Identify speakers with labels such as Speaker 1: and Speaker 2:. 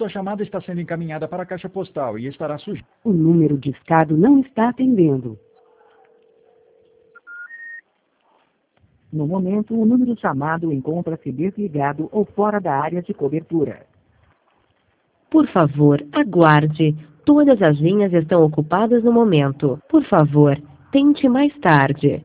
Speaker 1: Sua chamada está sendo encaminhada para a caixa postal e estará sujeita.
Speaker 2: O número discado não está atendendo. No momento, o número chamado encontra-se desligado ou fora da área de cobertura.
Speaker 3: Por favor, aguarde. Todas as linhas estão ocupadas no momento. Por favor, tente mais tarde.